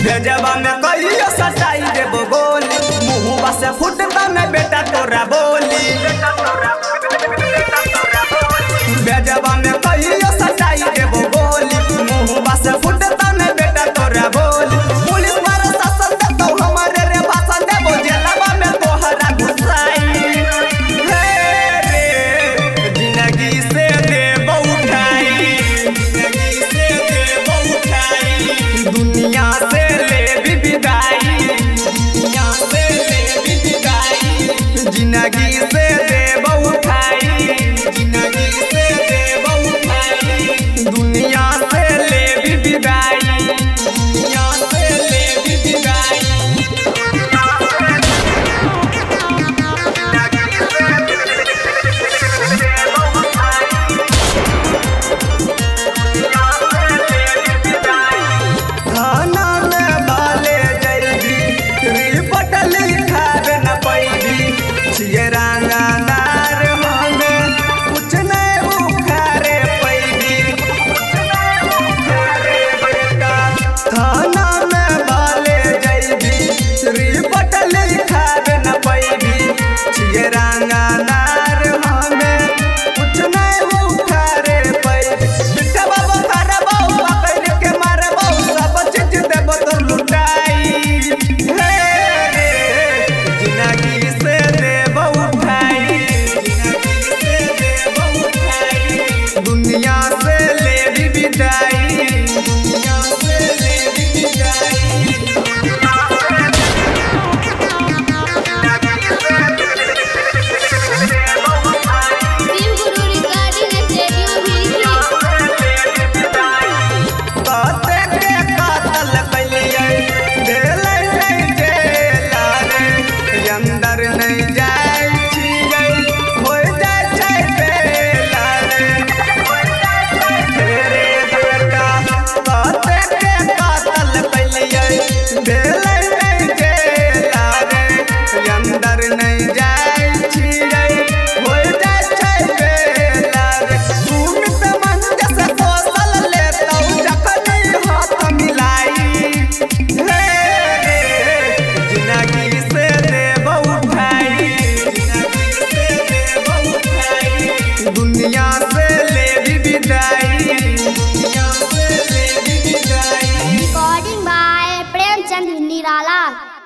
भेजवा में कहियो सटाई देबो गोली, मुहवा से फुटबा में बेटा तोरा बोली। भेजवा में कहियो सटाई देबो गोली, मुहवा से फुटबा में बेटा तोरा बोली। पुलिस मारा शासन दे तो हमारे रे भाषण देबो, जेलवा में तोहरा घुसाई। हे रे जिंदगी से देबो उठाई, जिंदगी से देबो उठाई। दुनिया से ले विदाई, दुनिया से ले विदाई। जिंदगी से देबो उठाई, जिंदगी से देबो उठाई। दुनिया से ले विदाई, दुनिया से ले विदाई। खाना में बाले जैदी रिपोर्ट लिखावे न पैदी, छिए रंगदार हमें कुछ नहीं उखारे पैदी। खाना में बाले जैदी रिपोर्ट लिखावे न पैदी, छिए रंगदार हमें कुछ नहीं उखारे पैदी। बेटा बाबा खारा बाबू पकड़ के मारे बाबू, सब चीज देबो तो लुटाई। हे रे जिंदगी से देबो उठाई, जिंदगी से देबो उठाई। दुनिया से ले विदाई, दुनिया से ले विदाई। शिव गुरु रिकॉर्डिंग स्टूडियो भी काते के कातल कलियै, भेलै नहीं जेला रे। अंदर नहीं जाय छियै, हो जाय छै बेला रे। तेरे बेटा काते के कातल कलियै, भेलै नहीं जेला रे। अंदर नहीं जाय छियै, हो जाय छै बेला रे। सुमित मंज से फसल लेतौ जखन हाथ मिलाई। हे रे जिंदगी से देबो उठाई, जिंदगी से देबो उठाई। दुनिया से ले विदाई, दुनिया से ले विदाई। रिकॉर्डिंग बाय प्रेमचंद निराला।